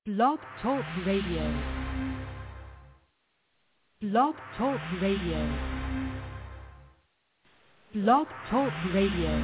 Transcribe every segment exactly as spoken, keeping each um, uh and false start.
Blog Talk Radio. Blog Talk Radio. Blog Talk Radio.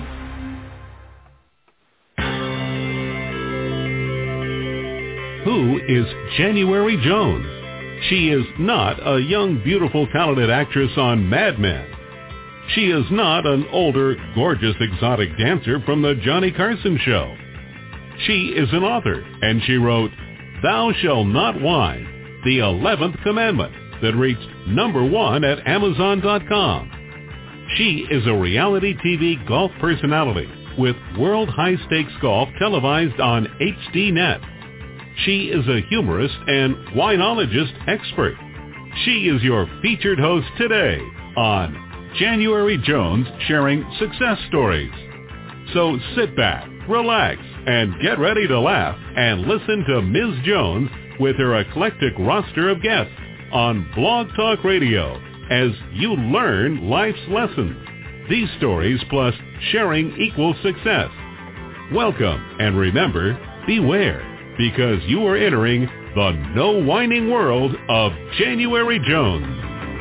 Who is January Jones? She is not a young, beautiful, talented actress on Mad Men. She is not an older, gorgeous, exotic dancer from the Johnny Carson Show. She is an author, and she wrote, Thou Shalt Not Whine, the eleventh Commandment, that reached number one at Amazon dot com. She is a reality T V golf personality with World High Stakes Golf televised on H D Net. She is a humorist and winologist expert. She is your featured host today on January Jones Sharing Success Stories. So sit back, relax, and get ready to laugh and listen to Miz Jones with her eclectic roster of guests on Blog Talk Radio as you learn life's lessons. These stories plus sharing equals success. Welcome, and remember, beware, because you are entering the no whining world of January Jones.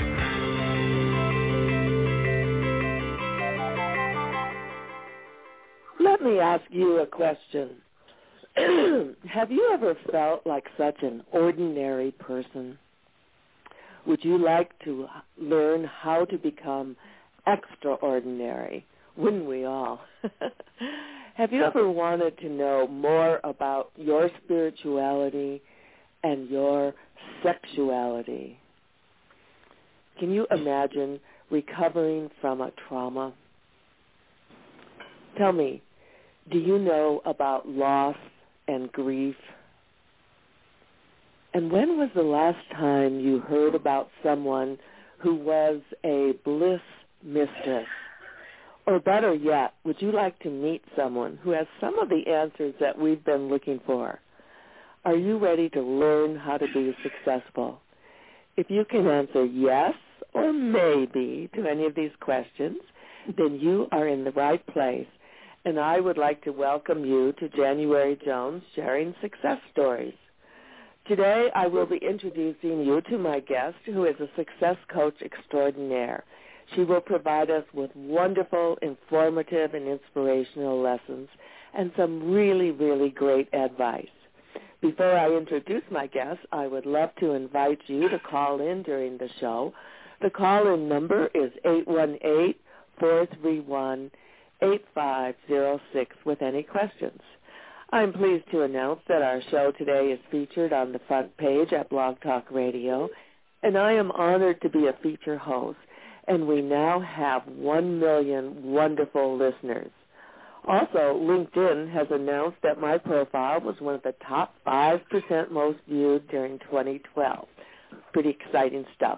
Let me ask you a question. Have you ever felt like such an ordinary person? Would you like to learn how to become extraordinary? Wouldn't we all? Have you ever wanted to know more about your spirituality and your sexuality? Can you imagine recovering from a trauma? Tell me, do you know about loss and grief? And when was the last time you heard about someone who was a bliss mistress? Or better yet, would you like to meet someone who has some of the answers that we've been looking for? Are you ready to learn how to be successful? If you can answer yes or maybe to any of these questions, then you are in the right place. And I would like to welcome you to January Jones Sharing Success Stories. Today, I will be introducing you to my guest, who is a success coach extraordinaire. She will provide us with wonderful, informative, and inspirational lessons and some really, really great advice. Before I introduce my guest, I would love to invite you to call in during the show. The call-in number is eight one eight, four three one, eight five zero six with any questions. I'm pleased to announce that our show today is featured on the front page at Blog Talk Radio, and I am honored to be a feature host, and we now have one million wonderful listeners. Also, LinkedIn has announced that my profile was one of the top five percent most viewed during twenty twelve. Pretty exciting stuff.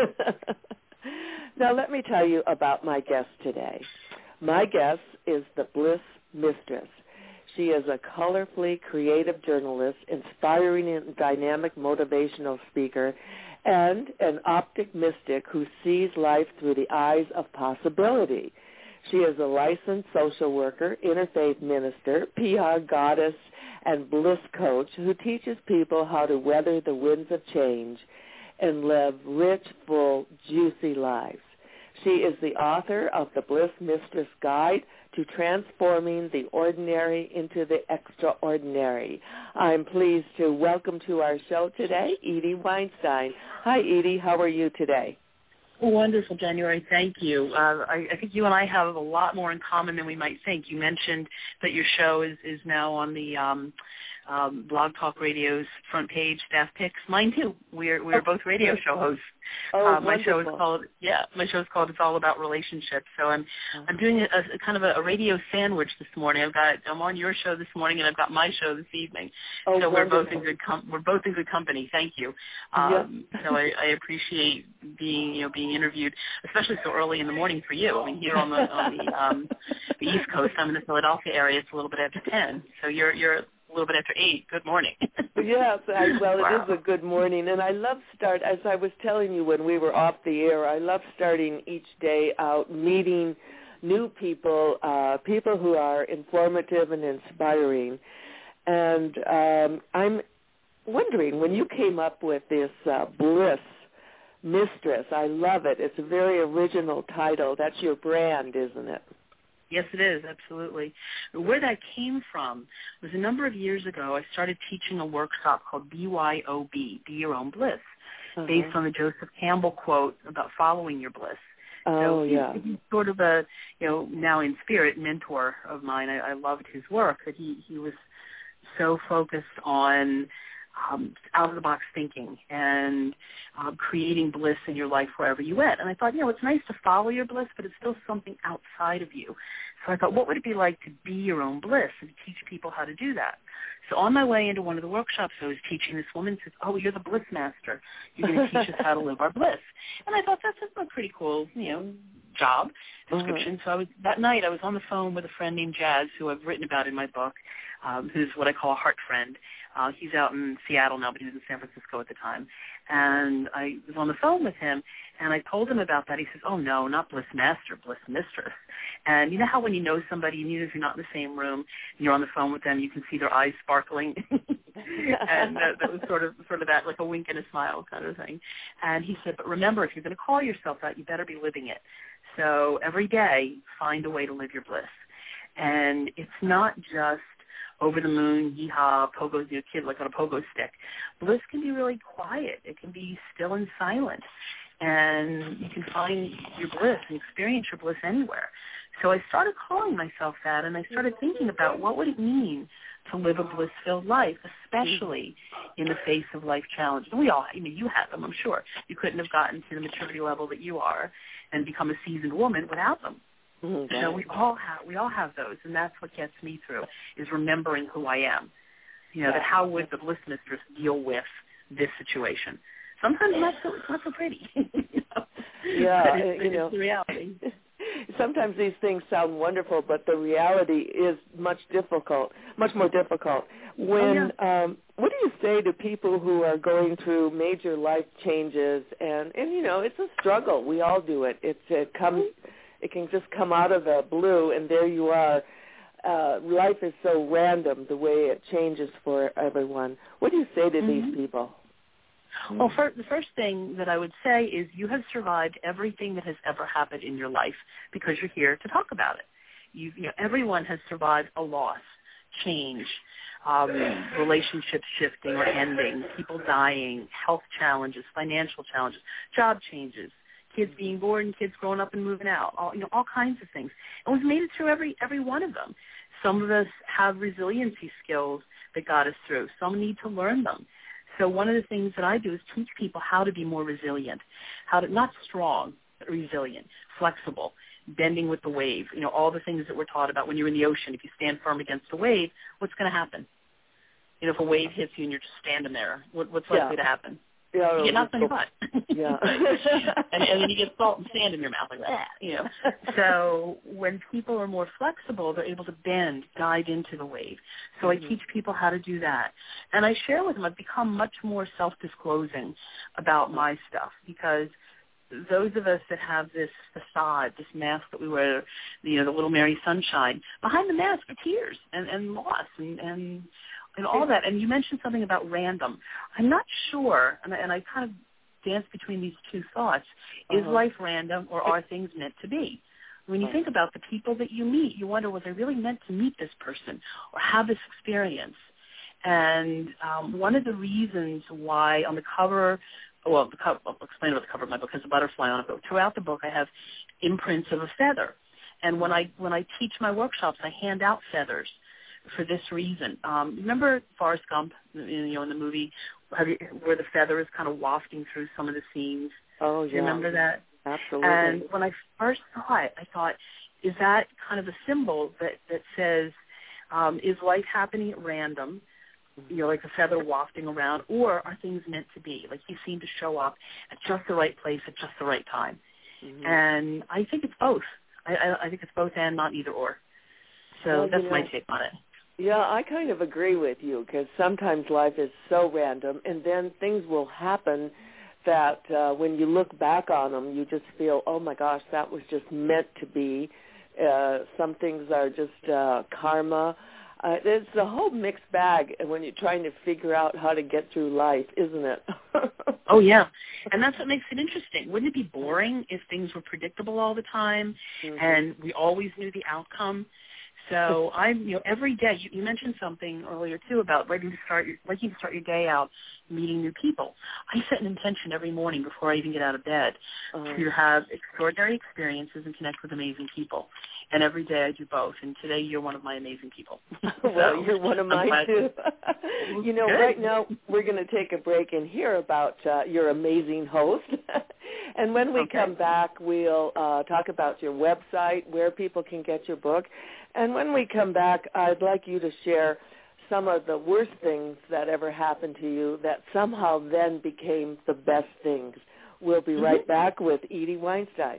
Now, let me tell you about my guest today. My guest is the Bliss Mistress. She is a colorfully creative journalist, inspiring and dynamic motivational speaker, and an optic mystic who sees life through the eyes of possibility. She is a licensed social worker, interfaith minister, P R goddess, and bliss coach who teaches people how to weather the winds of change and live rich, full, juicy lives. She is the author of the Bliss Mistress Guide to Transforming the Ordinary into the Extraordinary. I'm pleased to welcome to our show today Edie Weinstein. Hi, Edie. How are you today? Wonderful, January. Thank you. Uh, I, I think you and I have a lot more in common than we might think. You mentioned that your show is, is now on the um, um, Blog Talk Radio's front page staff picks. Mine too. We're we're both radio show hosts. Oh, uh, my wonderful. show is called yeah. My show is called It's All About Relationships. So I'm I'm doing a, a kind of a, a radio sandwich this morning. I've got I'm on your show this morning and I've got my show this evening. Oh, so wonderful. we're both in good com- we're both in good company. Thank you. Um, Yep. so I, I appreciate being you know being interviewed, especially so early in the morning for you. I mean, here on the on the um, the East Coast, I'm in the Philadelphia area. It's a little bit after ten. So you're you're a little bit after eight. Good morning. Yes, I, well, Wow. it is a good morning, and I love start, as I was telling you when we were off the air, I love starting each day out meeting new people, uh, people who are informative and inspiring, and um, I'm wondering, when you came up with this uh, Bliss Mistress, I love it. It's a very original title. That's your brand, isn't it? Yes, it is, absolutely. Where that came from was a number of years ago, I started teaching a workshop called B Y O B, Be Your Own Bliss, uh-huh. based on the Joseph Campbell quote about following your bliss. Oh, so he's, yeah. he's sort of a, you know, now in spirit mentor of mine. I, I loved his work, that he, he was so focused on um, out-of-the-box thinking and um, creating bliss in your life wherever you went. And I thought, you know, it's nice to follow your bliss, but it's still something outside of you. So I thought, what would it be like to be your own bliss and teach people how to do that? So on my way into one of the workshops, I was teaching this woman, says, oh, you're the bliss master. You're going to teach us how to live our bliss. And I thought, that's a pretty cool, you know, job description. Uh-huh. So I was, that night I was on the phone with a friend named Jazz, who I've written about in my book, um, who's what I call a heart friend. Uh, he's out in Seattle now, but he was in San Francisco at the time. And I was on the phone with him, and I told him about that. He says, oh, no, not bliss master, bliss mistress. And you know how when you know somebody, and even if you're not in the same room, and you're on the phone with them, you can see their eyes sparkling? And that, that was sort of sort of that, like a wink and a smile kind of thing. And he said, but remember, if you're going to call yourself that, you better be living it. So every day, find a way to live your bliss. And it's not just over the moon, yeehaw, pogo, your kid like on a pogo stick. Bliss can be really quiet. It can be still and silent. And you can find your bliss and experience your bliss anywhere. So I started calling myself that, and I started thinking about what would it mean to live a bliss-filled life, especially in the face of life challenges. And we all, I mean, you had them, I'm sure. You couldn't have gotten to the maturity level that you are and become a seasoned woman without them. Mm-hmm. So we all have we all have those, and that's what gets me through, is remembering who I am. You know, that how would the bliss mistress deal with this situation? Sometimes not so it's not so pretty. you know? Yeah, but it's, you it's know, the reality. Sometimes these things sound wonderful, but the reality is much difficult, much more difficult. When oh, yeah. um, what do you say to people who are going through major life changes, and and you know, it's a struggle. We all do it. It's it comes. It can just come out of the blue, and there you are. Uh, life is so random, the way it changes for everyone. What do you say to mm-hmm. these people? Well, for, the first thing that I would say is you have survived everything that has ever happened in your life because you're here to talk about it. You've, you know, everyone has survived a loss, change, um, relationships shifting or ending, people dying, health challenges, financial challenges, job changes, kids being born, kids growing up and moving out, all, you know, all kinds of things. And we've made it through every every one of them. Some of us have resiliency skills that got us through. Some need to learn them. So one of the things that I do is teach people how to be more resilient, how to, not strong, but resilient, flexible, bending with the wave, you know, all the things that we're taught about when you're in the ocean. If you stand firm against a wave, what's going to happen? You know, if a wave hits you and you're just standing there, what, what's likely yeah. to happen? Yeah, you get knocked on your butt. Yeah. and, and then you get salt and sand in your mouth like that, you know. So when people are more flexible, they're able to bend, dive into the wave. So mm-hmm. I teach people how to do that. And I share with them, I've become much more self-disclosing about my stuff because those of us that have this facade, this mask that we wear, you know, the little Mary Sunshine, behind the mask are tears and, and loss and, and and all that. And you mentioned something about random. I'm not sure, and I, and I kind of dance between these two thoughts. Is uh-huh. life random, or are things meant to be? When you uh-huh. think about the people that you meet, you wonder, was I really meant to meet this person or have this experience? And um, one of the reasons why on the cover, well, the cover, I'll explain about the cover of my book, has a butterfly on it, but throughout the book I have imprints of a feather. And when I when I teach my workshops, I hand out feathers for this reason. Um, remember Forrest Gump, you know, in the movie, where the feather is kind of wafting through some of the scenes? Oh, yeah. Do you remember that? Absolutely. And when I first saw it, I thought, is that kind of a symbol that, that says, um, is life happening at random, you know, like a feather wafting around, or are things meant to be? Like you seem to show up at just the right place at just the right time. Mm-hmm. And I think it's both. I, I, I think it's both and not either or. So well, that's you know, my take on it. Yeah, I kind of agree with you because sometimes life is so random, and then things will happen that uh, when you look back on them, you just feel, oh, my gosh, that was just meant to be. Uh, some things are just uh, karma. Uh, it's a whole mixed bag when you're trying to figure out how to get through life, isn't it? Oh, yeah. And that's what makes it interesting. Wouldn't it be boring if things were predictable all the time mm-hmm. and we always knew the outcome? So I'm, you know, every day, you, you mentioned something earlier, too, about liking to start your, liking to start your day out meeting new people. I set an intention every morning before I even get out of bed uh-huh. to have extraordinary experiences and connect with amazing people. And every day I do both. And today you're one of my amazing people. Well, so, you're one of mine, too. You know, Good. Right now we're going to take a break and hear about uh, your amazing host. And when we okay. come back, we'll uh, talk about your website, where people can get your book. And when we come back, I'd like you to share some of the worst things that ever happened to you that somehow then became the best things. We'll be right mm-hmm. back with Edie Weinstein.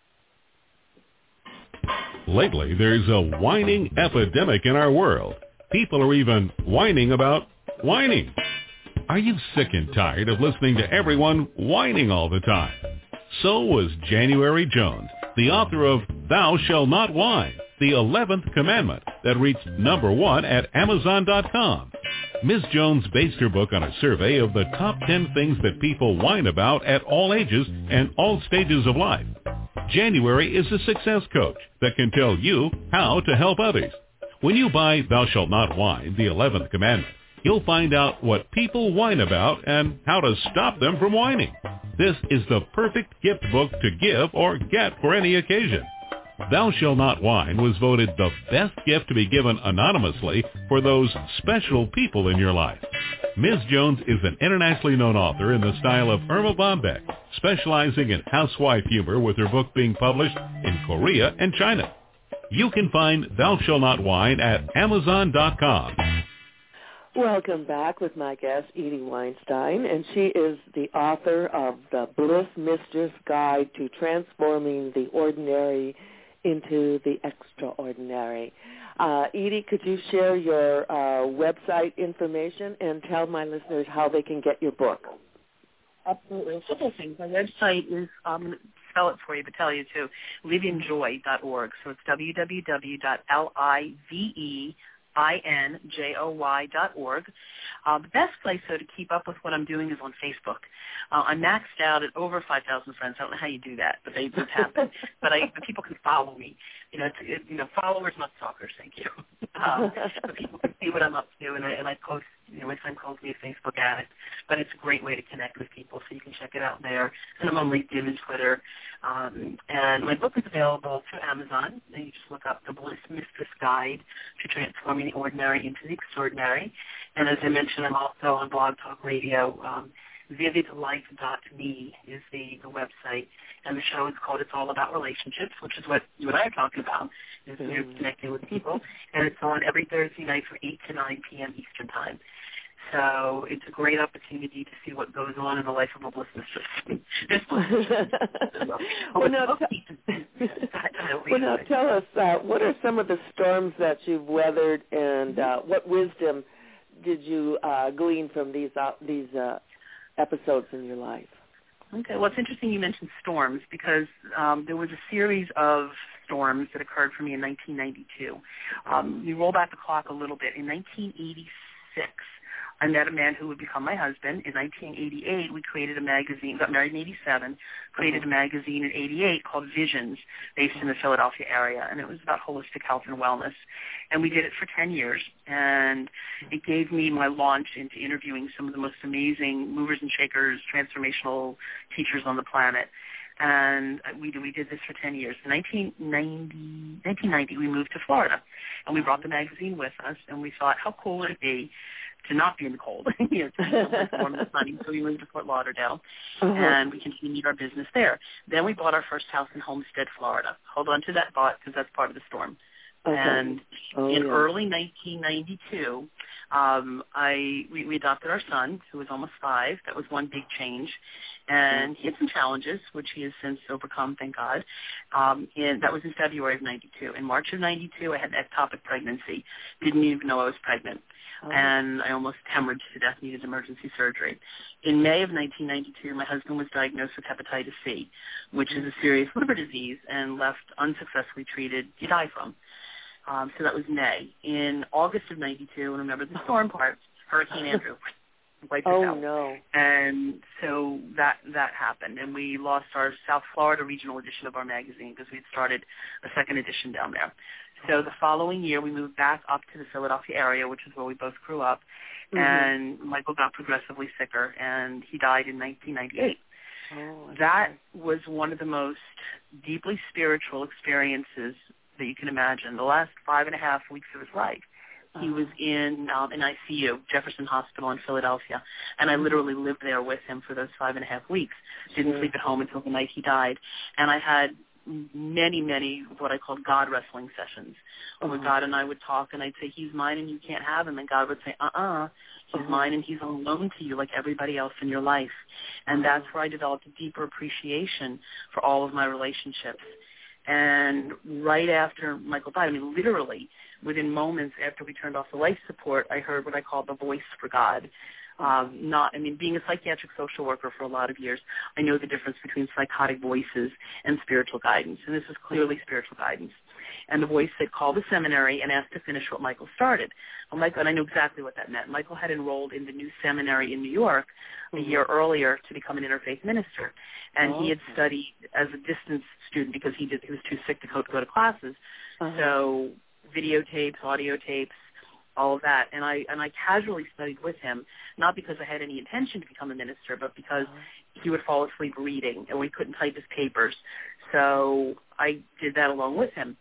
Lately, there's a whining epidemic in our world. People are even whining about whining. Are you sick and tired of listening to everyone whining all the time? So was January Jones, the author of Thou Shalt Not Whine, the eleventh commandment that reached number one at Amazon dot com. Miz Jones based her book on a survey of the top ten things that people whine about at all ages and all stages of life. January is a success coach that can tell you how to help others. When you buy Thou Shalt Not Whine, the eleventh commandment, you'll find out what people whine about and how to stop them from whining. This is the perfect gift book to give or get for any occasion. Thou Shalt Not Whine was voted the best gift to be given anonymously for those special people in your life. Miz Jones is an internationally known author in the style of Irma Bombeck, specializing in housewife humor with her book being published in Korea and China. You can find Thou Shalt Not Whine at Amazon dot com. Welcome back with my guest, Edie Weinstein, and she is the author of The Bliss Mistress Guide to Transforming the Ordinary into the Extraordinary. Uh, Edie, could you share your uh, website information and tell my listeners how they can get your book? Absolutely. A couple of things. My website is, I'm going to spell it for you, but tell you too, live in joy dot org. So it's w w w dot live I N J O Y dot org. Uh, the best place, though, to keep up with what I'm doing is on Facebook. Uh, I'm maxed out at over five thousand friends. I don't know how you do that, but they just happen. but, I, but people can follow me. You know, it's, it, you know, followers, not stalkers. Thank you. Um, but people can see what I'm up to, and I, and I post. You know, my friend calls me a Facebook addict, but it's a great way to connect with people, so you can check it out there. And I'm on LinkedIn and Twitter. Um, and my book is available through Amazon. And you just look up The Bliss Mistress Guide to Transforming the Ordinary into the Extraordinary. And as I mentioned, I'm also on Blog Talk Radio. Um, vivid life dot me is the, the website. And the show is called It's All About Relationships, which is what you and I are talking about, is mm-hmm. you're connecting with people. And it's on every Thursday night from eight to nine p.m. Eastern Time. So it's a great opportunity to see what goes on in the life of a bliss mistress. well, now, t- well, now tell us, uh, what are some of the storms that you've weathered, and uh, what wisdom did you uh, glean from these uh, these uh, episodes in your life? Okay, well, it's interesting you mentioned storms because um, there was a series of storms that occurred for me in nineteen ninety-two. Um, you roll back the clock a little bit. In nineteen eighty-six, I met a man who would become my husband. In nineteen eighty-eight, we created a magazine, got married in eighty-seven, created a magazine in eighty-eight called Visions, based in the Philadelphia area, and it was about holistic health and wellness. And we did it for ten years, and it gave me my launch into interviewing some of the most amazing movers and shakers, transformational teachers on the planet. And we did, we did this for ten years. In nineteen ninety, nineteen ninety, we moved to Florida, and we brought the magazine with us, and we thought, how cool would it be to not be in the cold, you know, to be somewhere warm and sunny. So we moved to Fort Lauderdale, uh-huh. and we continued our business there. Then we bought our first house in Homestead, Florida. Hold on to that thought because that's part of the storm. Okay. And oh, in yeah. early nineteen ninety-two, um, I we, we adopted our son, who was almost five. That was one big change. And he had some challenges, which he has since overcome, thank God. Um, and that was in February of ninety-two. In March of ninety-two, I had an ectopic pregnancy. Didn't even know I was pregnant. Oh. And I almost hemorrhaged to death, needed emergency surgery. In May of nineteen ninety-two, my husband was diagnosed with hepatitis C, which is a serious liver disease and left unsuccessfully treated, you die from. Um, so that was May. In August of ninety-two, and remember the storm part, Hurricane Andrew wiped us oh, out. no. And so that that happened, and we lost our South Florida regional edition of our magazine because we had started a second edition down there. So the following year, we moved back up to the Philadelphia area, which is where we both grew up, mm-hmm. and Michael got progressively sicker, and he died in nineteen ninety-eight. Oh, that was one of the most deeply spiritual experiences that you can imagine. The last five and a half weeks of his life, he was in um, an I C U, Jefferson Hospital in Philadelphia, and I literally lived there with him for those five and a half weeks. Didn't sure. sleep at home until the night he died, and I had many, many what I called God wrestling sessions, uh-huh. where God and I would talk, and I'd say, he's mine and you can't have him, and God would say, uh-uh, he's uh-huh. mine and he's on loan to you like everybody else in your life. And uh-huh. that's where I developed a deeper appreciation for all of my relationships. And right after Michael died, I mean, literally within moments after we turned off the life support, I heard what I call the voice for God. Um, not, I mean, being a psychiatric social worker for a lot of years, I know the difference between psychotic voices and spiritual guidance, and this is clearly spiritual guidance. And the voice said, call the seminary and ask to finish what Michael started. Well, Michael, and I knew exactly what that meant. Michael had enrolled in the new seminary in New York a year earlier to become an interfaith minister, and oh, he had okay. studied as a distance student because he did he was too sick to go, to go to classes. Uh-huh. So videotapes, audio tapes, all of that, and I and I casually studied with him, not because I had any intention to become a minister, but because uh-huh. he would fall asleep reading, and we couldn't type his papers. So I did that along with him,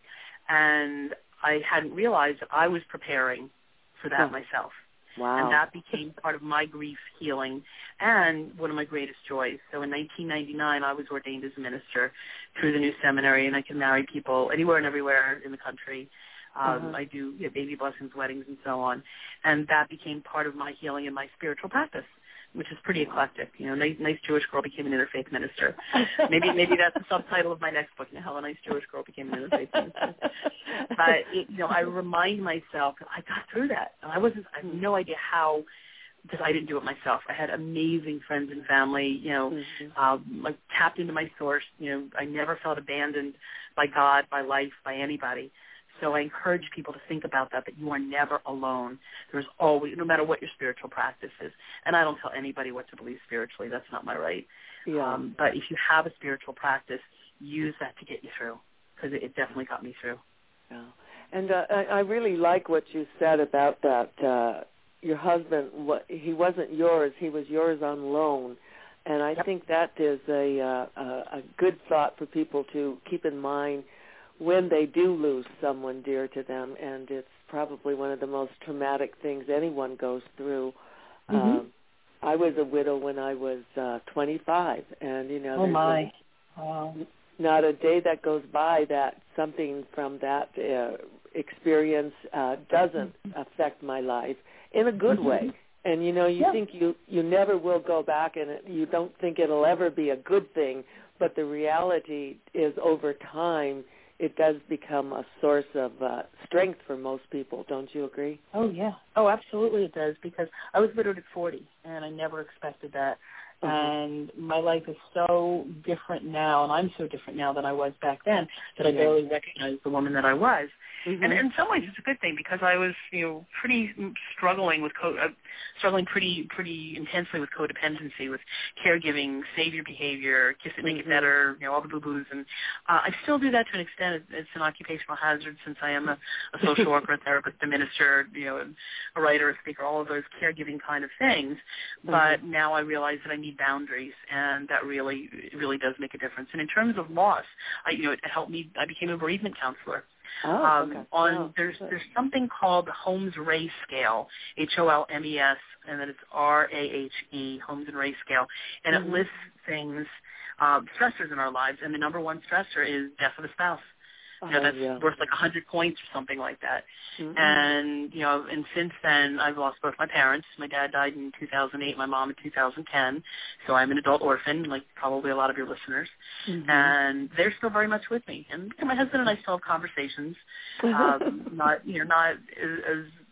and I hadn't realized that I was preparing for that huh. myself. Wow. And that became part of my grief healing and one of my greatest joys. So in nineteen ninety-nine, I was ordained as a minister through the new seminary, and I can marry people anywhere and everywhere in the country. Um, uh-huh. I do you know, baby blessings, weddings, and so on. And that became part of my healing and my spiritual practice, which is pretty eclectic. You know, nice, nice Jewish girl became an interfaith minister. Maybe maybe that's the subtitle of my next book, you know, how a nice Jewish girl became an interfaith minister. But, it, you know, I remind myself that I got through that. And I wasn't, I have no idea how, because I didn't do it myself. I had amazing friends and family, you know, mm-hmm. um, like tapped into my source. You know, I never felt abandoned by God, by life, by anybody. So I encourage people to think about that, that you are never alone. There's always, no matter what your spiritual practice is. And I don't tell anybody what to believe spiritually. That's not my right. Yeah. Um, but if you have a spiritual practice, use that to get you through, because it, it definitely got me through. Yeah. And uh, I, I really like what you said about that. Uh, your husband, what, he wasn't yours. He was yours on loan. And I yep. think that is a, uh, a, a good thought for people to keep in mind when they do lose someone dear to them, and it's probably one of the most traumatic things anyone goes through. Mm-hmm. Um, I was a widow when I was uh, twenty-five, and, you know, oh my. Wow. not a day that goes by that something from that uh, experience uh, doesn't affect my life in a good mm-hmm. way. And, you know, you yeah. think you, you never will go back, and it, you don't think it'll ever be a good thing, but the reality is over time, it does become a source of uh, strength for most people. Don't you agree? Oh, yeah. Oh, absolutely it does, because I was widowed at forty, and I never expected that. Mm-hmm. And my life is so different now, and I'm so different now than I was back then, that I yeah. barely recognize the woman that I was. Mm-hmm. And in some ways, it's a good thing, because I was, you know, pretty struggling with co- uh, struggling pretty pretty intensely with codependency, with caregiving, savior behavior, kiss it, make mm-hmm. it better, you know, all the boo-boos. And uh, I still do that to an extent. It's an occupational hazard, since I am a, a social worker, a therapist, a minister, you know, a writer, a speaker, all of those caregiving kind of things. But mm-hmm. now I realize that I need boundaries, and that really really does make a difference. And in terms of loss, I, you know, it helped me. I became a bereavement counselor. Oh, um, okay. on oh, there's good. there's something called the Holmes-Rahe scale, H O L M E S, and then it's R A H E, Holmes and Rahe scale, and mm-hmm. it lists things, uh, stressors in our lives, and the number one stressor is death of a spouse. You know, that's oh, yeah. worth like a hundred points or something like that. Mm-hmm. And, you know, and since then I've lost both my parents. My dad died in two thousand eight, my mom in two thousand ten. So I'm an adult orphan, like probably a lot of your listeners. Mm-hmm. And they're still very much with me. And my husband and I still have conversations. um, not, you know, not as, as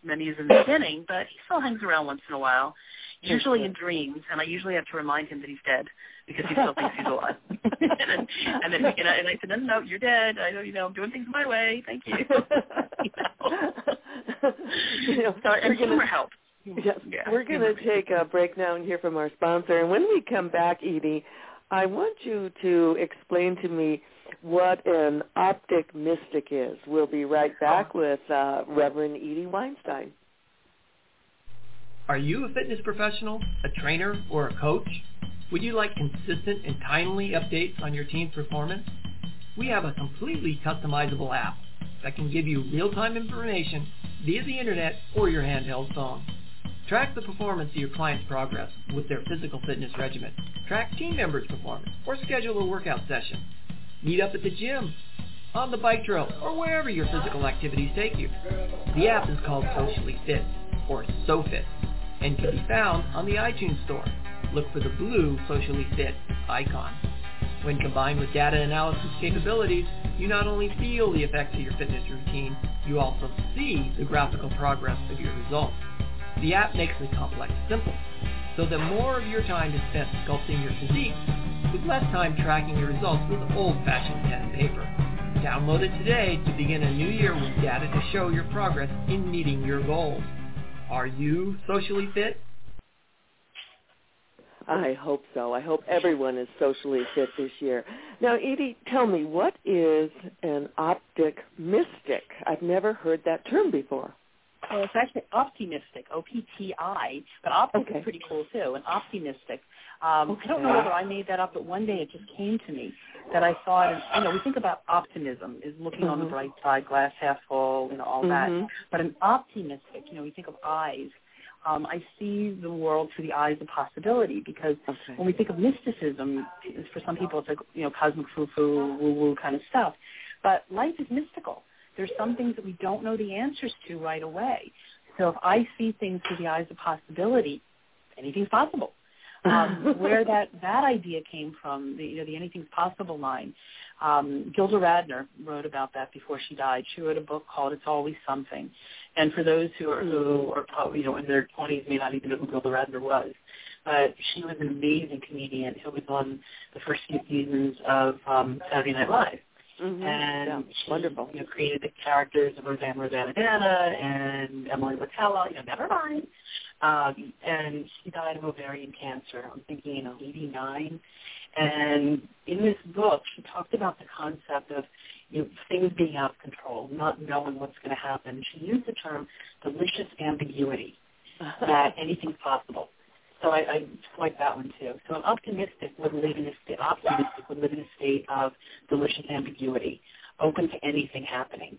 many as in the beginning, but he still hangs around once in a while, usually in dreams, and I usually have to remind him that he's dead because he still thinks he's alive. and then, and, then, and, I, and I said, no, no, no, you're dead. I know, you know, I'm doing things my way. Thank you. you know? you know, so, and humor gonna, helps. Yes, yeah, we're going to take a break now and hear from our sponsor. And when we come back, Edie, I want you to explain to me what an optic mystic is. We'll be right back with uh, Reverend Edie Weinstein. Are you a fitness professional, a trainer, or a coach? Would you like consistent and timely updates on your team's performance? We have a completely customizable app that can give you real-time information via the internet or your handheld phone. Track the performance of your client's progress with their physical fitness regimen. Track team members' performance or schedule a workout session. Meet up at the gym, on the bike trail, or wherever your physical activities take you. The app is called Socially Fit, or SoFit, and can be found on the iTunes Store. Look for the blue Socially Fit icon. When combined with data analysis capabilities, you not only feel the effects of your fitness routine, you also see the graphical progress of your results. The app makes the complex simple, so that more of your time is spent sculpting your physique, with less time tracking your results with old-fashioned pen and paper. Download it today to begin a new year with data to show your progress in meeting your goals. Are you socially fit? I hope so. I hope everyone is socially fit this year. Now, Edie, tell me, what is an optic mystic? I've never heard that term before. Well, it's actually optimistic, O P T I, but optic okay. is pretty cool, too, an optimistic. Um, okay. I don't know whether I made that up, but one day it just came to me that I thought, you know, we think about optimism, is looking mm-hmm. on the bright side, glass half full, you know, all mm-hmm. that. But an optimistic, you know, we think of eyes. Um, I see the world through the eyes of possibility because okay. when we think of mysticism, for some people it's like, you know, cosmic foo-foo, woo-woo kind of stuff. But life is mystical. There's some things that we don't know the answers to right away. So if I see things through the eyes of possibility, anything's possible. Um, where that, that idea came from, the, you know, the anything's possible line, um, Gilda Radner wrote about that before she died. She wrote a book called It's Always Something. And for those who are, who are probably, you know, in their twenties may not even know who Gilda Radner was, but she was an amazing comedian who was on the first few seasons of um, Saturday Night Live. Mm-hmm. And yeah, she wonderful. You know, created the characters of Roseanne Rosanna and Emily Latella, you know, never mind. Um, and she died of ovarian cancer, I'm thinking, you know, eighty-nine. And in this book, she talked about the concept of, you know, things being out of control, not knowing what's going to happen. She used the term delicious ambiguity, that anything's possible. So I, I like that one too. So an optimistic would live in a state, optimistic would live in a state of delicious ambiguity, open to anything happening,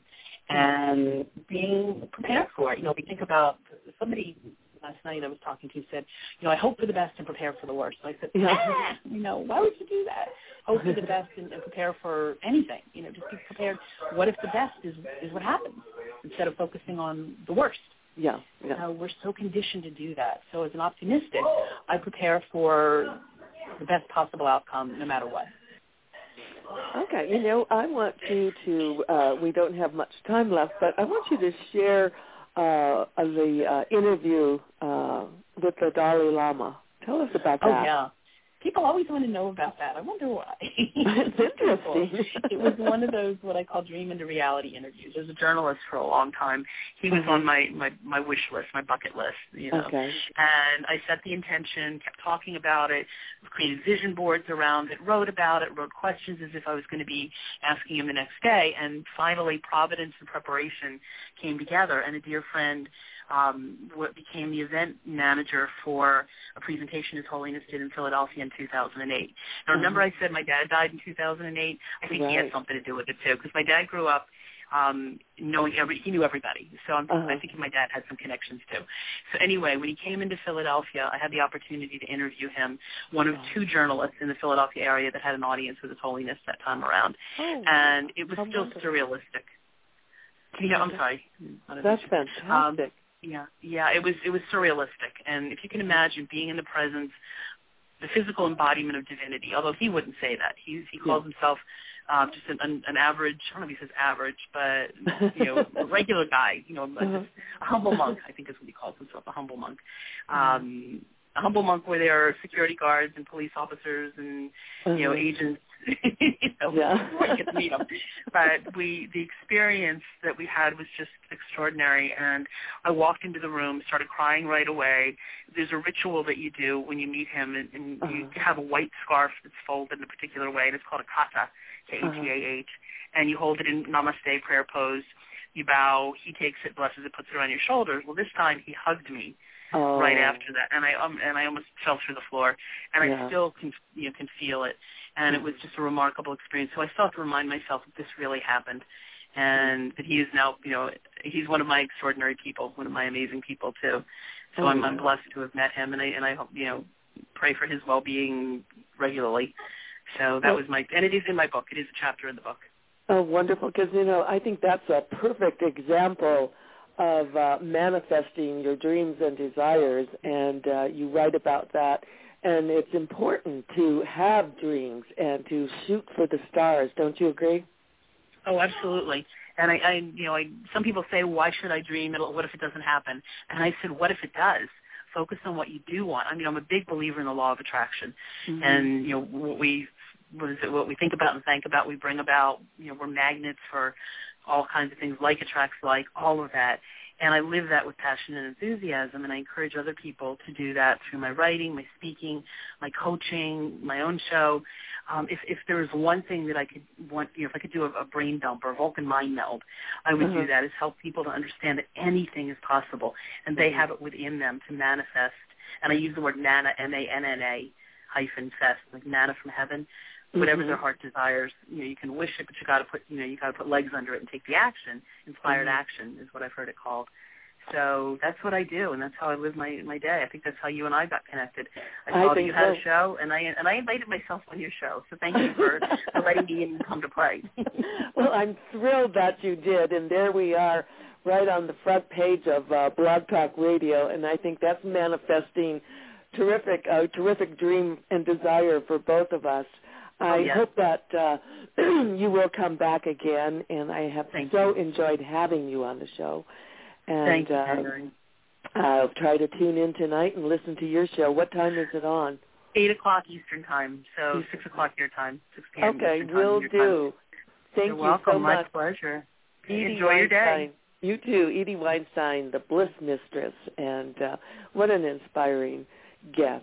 and being prepared for it. You know, if you think about somebody last night I was talking to said, you know, I hope for the best and prepare for the worst. So I said, ah, you know, why would you do that? Hope for the best and, and prepare for anything. You know, just be prepared. What if the best is is what happens instead of focusing on the worst? Yeah, yeah. Uh, we're so conditioned to do that. So as an optimistic, I prepare for the best possible outcome no matter what. Okay, you know, I want you to, uh, we don't have much time left, but I want you to share uh, the uh, interview uh, with the Dalai Lama. Tell us about that. Oh, yeah. People always want to know about that. I wonder why. It's interesting. It was one of those what I call dream into reality interviews. As a journalist for a long time, he was mm-hmm. on my, my, my wish list, my bucket list, you know. Okay. And I set the intention, kept talking about it, created vision boards around it, wrote about it, wrote questions as if I was going to be asking him the next day. And finally, providence and preparation came together, and a dear friend Um, what became the event manager for a presentation His Holiness did in Philadelphia in two thousand eight. Now, remember I said my dad died in two thousand eight? I think right. he had something to do with it, too, because my dad grew up um, knowing every, he knew everybody. So I'm, uh-huh. I think my dad had some connections, too. So anyway, when he came into Philadelphia, I had the opportunity to interview him, one of two journalists in the Philadelphia area that had an audience with His Holiness that time around. Oh, and it was how still wonderful. surrealistic. Yeah, I'm sorry. That's fantastic. Um, Yeah, yeah, it was it was surrealistic, and if you can imagine being in the presence, the physical embodiment of divinity. Although he wouldn't say that, he he calls yeah. himself uh, just an, an, an average, I don't know if he says average, but, you know, a regular guy, you know, uh-huh. just a humble monk, I think is what he calls himself, a humble monk. Um, a humble monk where there are security guards and police officers and, uh-huh. you know, agents, you know, yeah. I get to meet them. But we, the experience that we had was just extraordinary. And I walked into the room, started crying right away. There's a ritual that you do when you meet him, and, and uh-huh. you have a white scarf that's folded in a particular way, and it's called a kata, K A T A H, uh-huh. and you hold it in namaste prayer pose. You bow, he takes it, blesses it, puts it around your shoulders. Well, this time he hugged me. Oh. Right after that, and I um, and I almost fell through the floor, and yeah. I still can you know can feel it, and mm-hmm. it was just a remarkable experience. So I still have to remind myself that this really happened, and that he is now you know he's one of my extraordinary people, one of my amazing people too. So oh, I'm, yeah. I'm blessed to have met him, and I and I hope you know pray for his well-being regularly. So that oh. was my and it is in my book. It is a chapter in the book. Oh, wonderful! Because you know I think that's a perfect example of uh, manifesting your dreams and desires, and uh, you write about that. And it's important to have dreams and to shoot for the stars. Don't you agree? Oh, absolutely. And I, I you know, I, some people say, "Why should I dream? It'll, what if it doesn't happen?" And I said, "What if it does? Focus on what you do want." I mean, I'm a big believer in the law of attraction, mm-hmm. and you know, what we what is it? What we think about and think about, we bring about. You know, we're magnets for all kinds of things, like attracts like, all of that. And I live that with passion and enthusiasm, and I encourage other people to do that through my writing, my speaking, my coaching, my own show. Um, if, if there was one thing that I could want, you know, if I could do a, a brain dump or a Vulcan mind meld, I would mm-hmm. do that, is help people to understand that anything is possible, and they have it within them to manifest. And I use the word manna, M A N N A hyphen fest, like manna from heaven. Whatever mm-hmm. their heart desires, you know, you can wish it, but you got to put, you know, you got to put legs under it and take the action. Inspired mm-hmm. action is what I've heard it called. So that's what I do, and that's how I live my my day. I think that's how you and I got connected. I saw that you had so. a show, and I and I invited myself on your show. So thank you for, for letting me in and come to play. Well, I'm thrilled that you did, and there we are, right on the front page of uh, Blog Talk Radio, and I think that's manifesting terrific, uh, terrific dream and desire for both of us. I oh, yes. hope that uh, you will come back again, and I have Thank so you. enjoyed having you on the show. And Thank you, uh, I'll try to tune in tonight and listen to your show. What time is it on? eight o'clock Eastern Time, so Eastern. six o'clock your time, six p.m. Okay, Eastern will time, do. Thank You're you welcome. so much. My pleasure. Edie Enjoy your day. You too, Edie Weinstein, the Bliss Mistress, and uh, what an inspiring guest.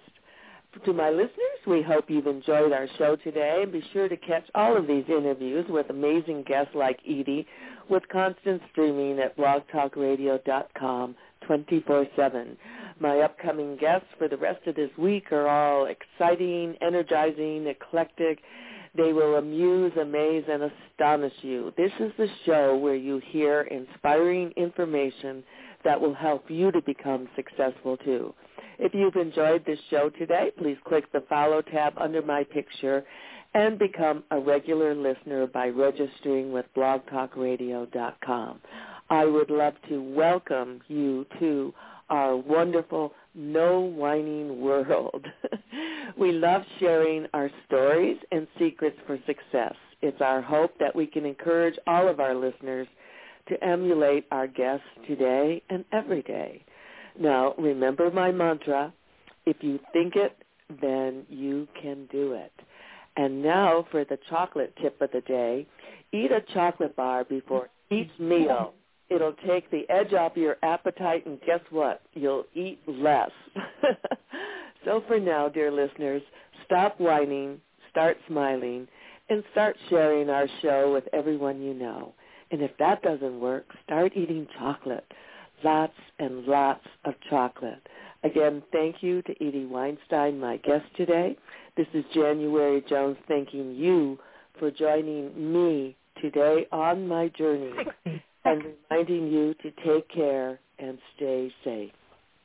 To my listeners, we hope you've enjoyed our show today. Be sure to catch all of these interviews with amazing guests like Edie with constant streaming at blog talk radio dot com twenty-four seven. My upcoming guests for the rest of this week are all exciting, energizing, eclectic. They will amuse, amaze, and astonish you. This is the show where you hear inspiring information that will help you to become successful too. If you've enjoyed this show today, please click the follow tab under my picture and become a regular listener by registering with blog talk radio dot com. I would love to welcome you to our wonderful no whining world. We love sharing our stories and secrets for success. It's our hope that we can encourage all of our listeners to emulate our guests today and every day. Now, remember my mantra, if you think it, then you can do it. And now for the chocolate tip of the day, eat a chocolate bar before each meal. It'll take the edge off your appetite, and guess what? You'll eat less. So for now, dear listeners, stop whining, start smiling, and start sharing our show with everyone you know. And if that doesn't work, start eating chocolate. Lots and lots of chocolate. Again, thank you to Edie Weinstein, my guest today. This is January Jones thanking you for joining me today on my journey and reminding you to take care and stay safe.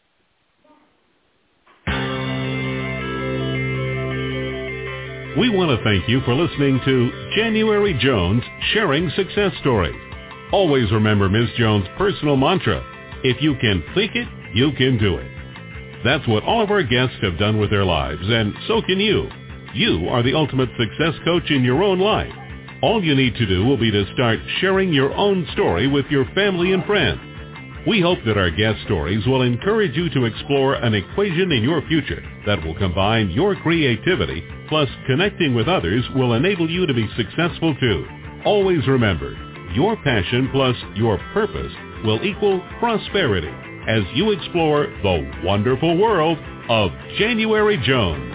We want to thank you for listening to January Jones Sharing Success Stories. Always remember Miz Jones' personal mantra, if you can think it, you can do it. That's what all of our guests have done with their lives, and so can you. You are the ultimate success coach in your own life. All you need to do will be to start sharing your own story with your family and friends. We hope that our guest stories will encourage you to explore an equation in your future that will combine your creativity plus connecting with others will enable you to be successful too. Always remember, your passion plus your purpose will equal prosperity as you explore the wonderful world of January Jones.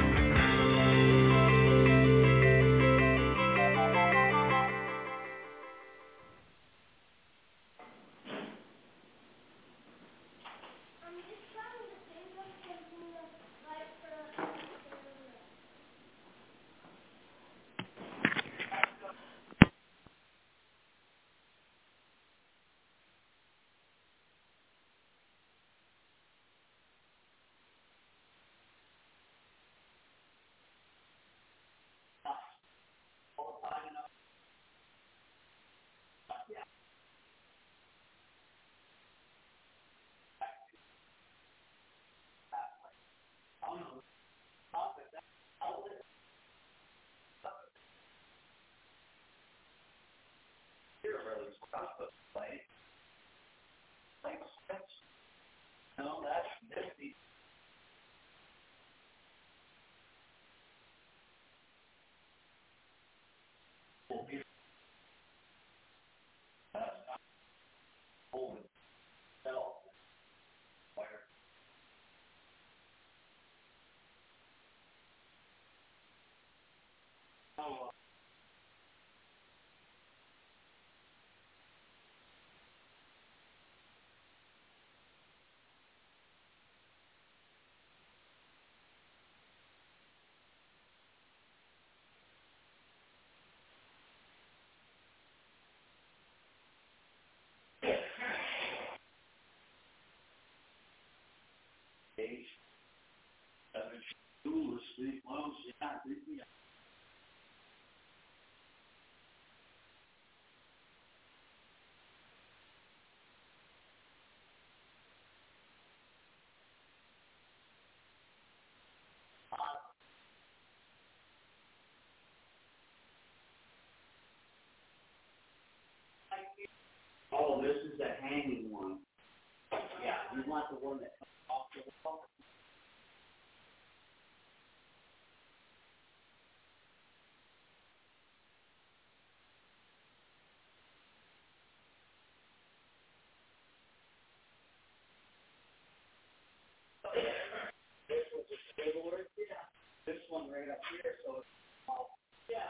Oh, this is the hanging one. Yeah, you want the one that comes off the wall. This one's a stable right here. This one right up here, so it's all, yeah.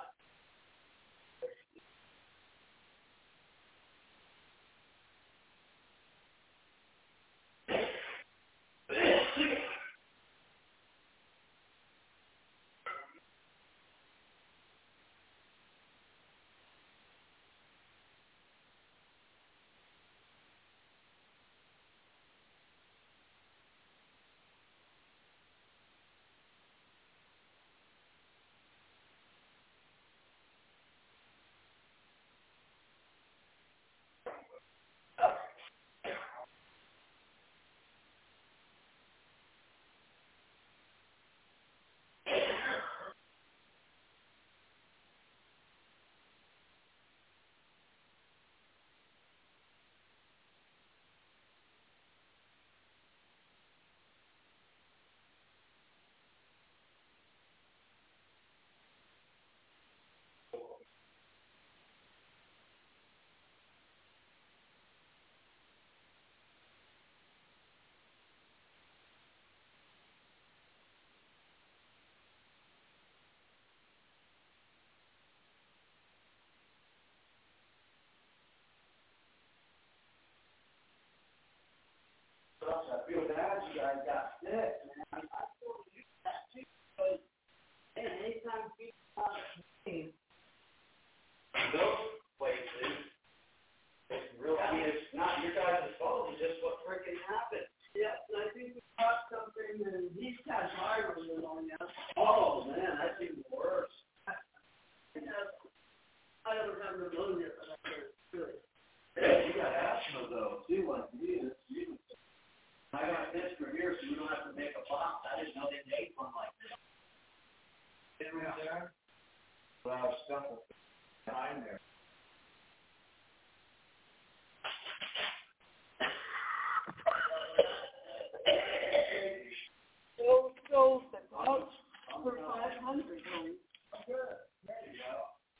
I feel bad you guys got sick, man. I told you that too, because, man, anytime people are pain, those places, it's really, it's not your guys' fault, it's just what freaking happened. Yeah, and I think we caught something, and these guys are really on us. Oh, man, that's even worse. I don't remember doing it, but I heard it good. Yeah, you got asthma, though, too, like me, it's you. I got this for here, so you don't have to make a box. I didn't know they made one like this. Didn't we, Sarah? Well, I was stuck with it. behind there. Those those that vouch for five hundred. Good. There you go.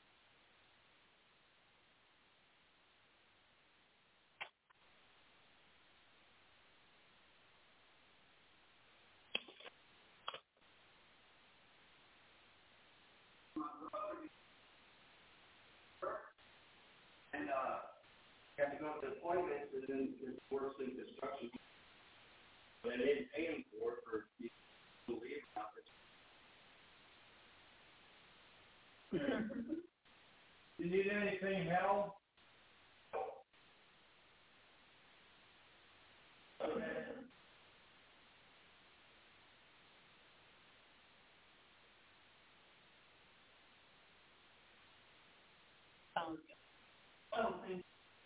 And uh, had to go to the appointments and then it's worse than construction. But they didn't pay him for it for you to leave conference. You need anything, Hal? Okay. Sounds good. Oh, thank you.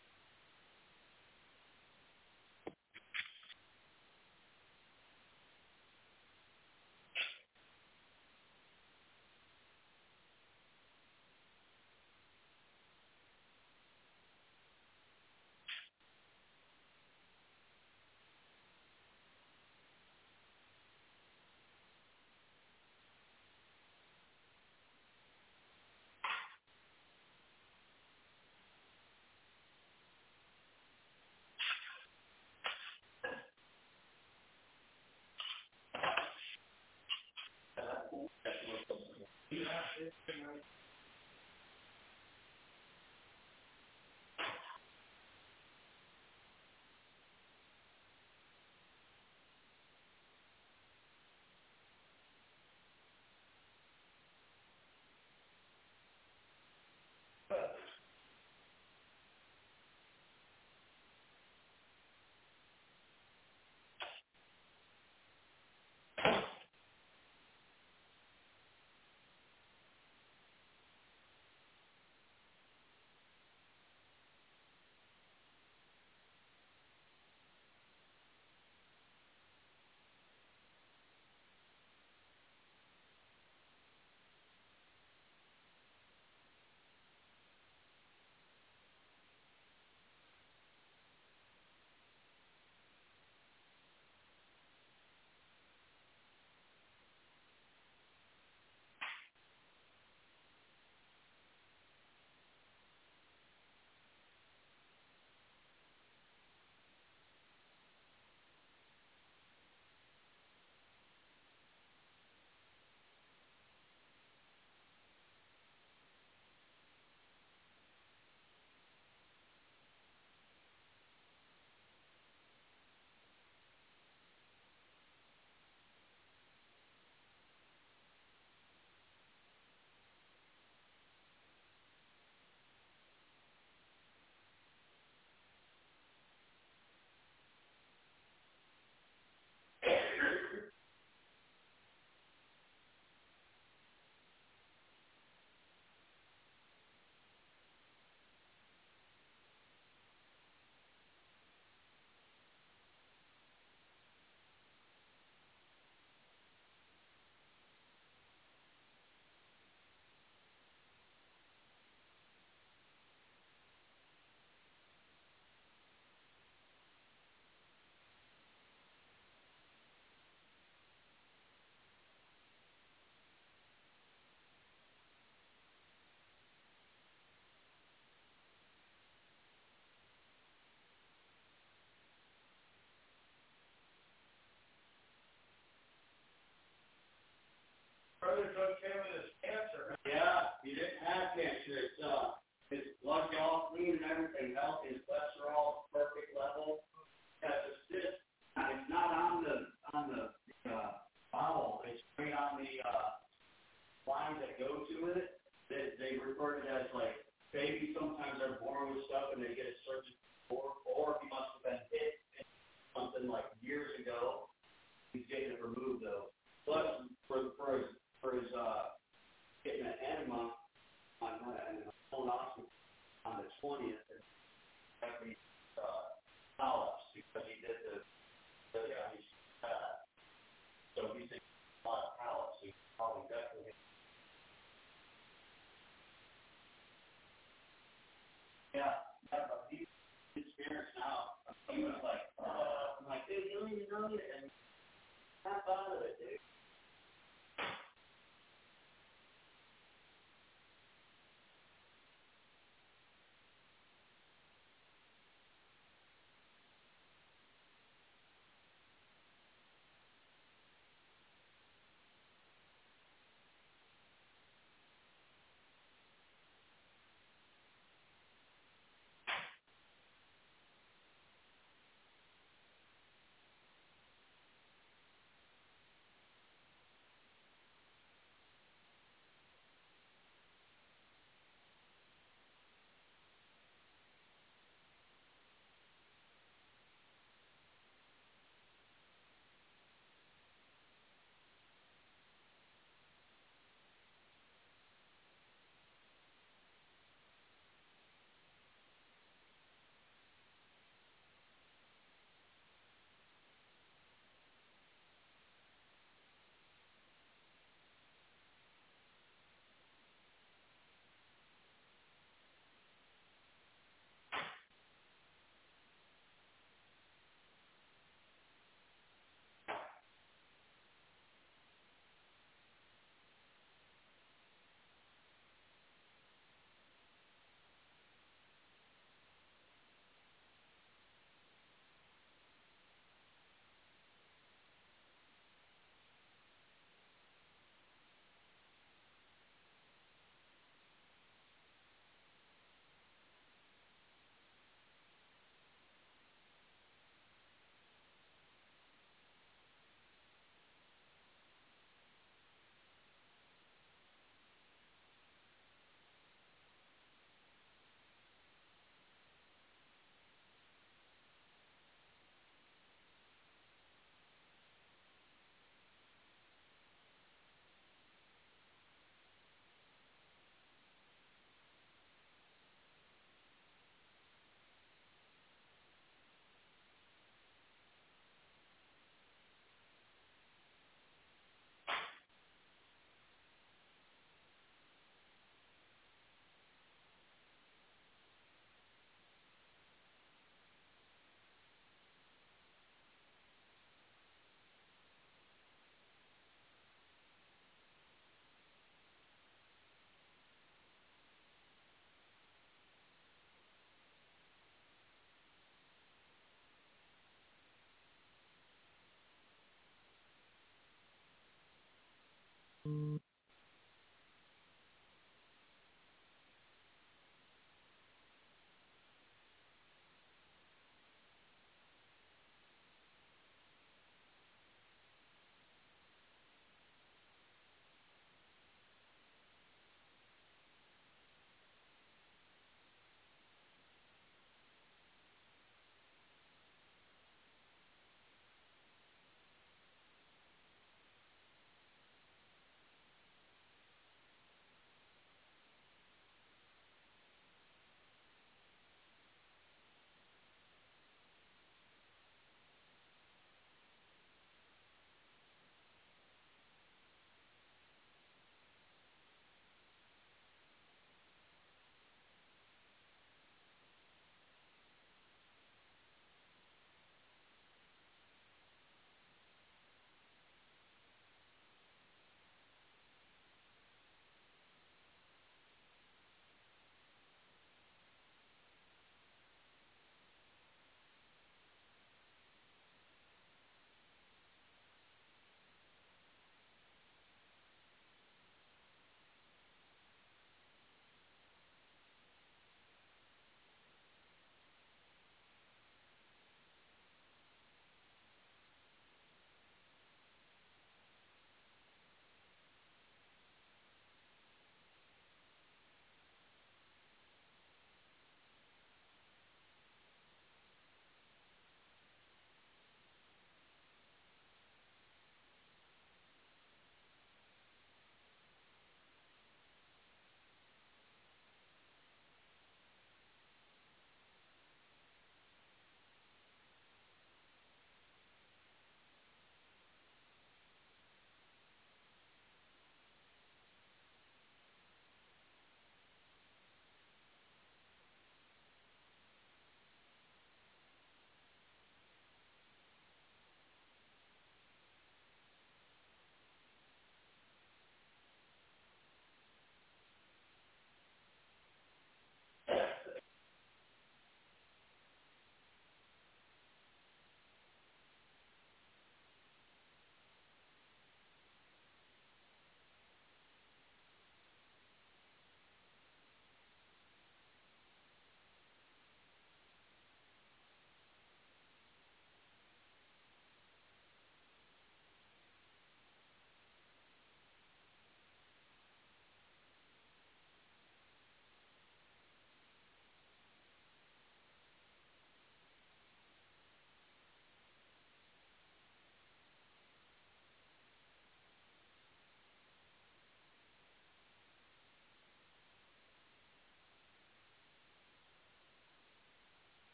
Brother took care of his cancer. Yeah, he didn't have cancer. It's, uh, his blood's all clean and everything, healthy. His cholesterol perfect level. That's a cyst. It's not on the on the uh, bowel. It's right on the uh, lines that go to it. They, they refer to it as like babies sometimes are born with stuff and they get a surgery or or he must have been hit something like years ago. He's getting it removed though. Plus for for his for his uh getting an enema on an colonoscopy on the twentieth and every uh polyps because he did the the uh, he's, uh so he's a lot of polyps, so he's probably definitely Yeah, yeah, but he's experienced now. He was like, uh, I'm like, dude, you don't even know it, and snap out of it, dude.